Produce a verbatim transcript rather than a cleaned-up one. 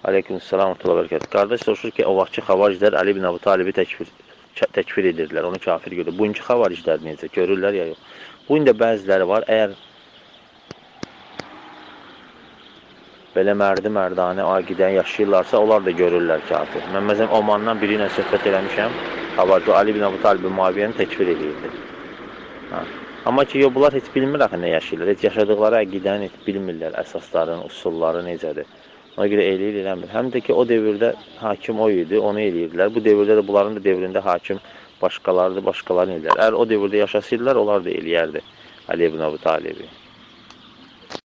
Aleykümselam və bərəkət. Qardaş soruşur ki, o vaxtki xavariclər Əli ibn Əbu Talibi təkfir, təkfir edirdilər, onu kafir görür. Bugünkü xavariclər necə? Görürlər ya yox. Bu gün də bəziləri var, əgər belə mərdi-mərdanə aqidən yaşayırlarsa, onlar da görürlər kafir. Mən məsələn, Omandan biri ilə söhbət eləmişəm, xavarici, Ali ibn Əbu Talibi Muaviyyəni təkfir edirdi. Ha. Amma ki, yox, bunlar heç bilmir axı nə yaşayırlar, heç yaşadıqları əqidəni heç bilmirlər, əsasların, usulları necədir. Ona görə eləyir, eləmir. Həm də ki, o dövrdə hakim o idi, onu eləyirdilər. Bu dövrdə də, bunların da dövründə hakim başqalarıdır, başqalarını eləyər. Əgər o dövrdə yaşasıydılar, onlar da eləyərdi Əli ibn Əbu Talibi.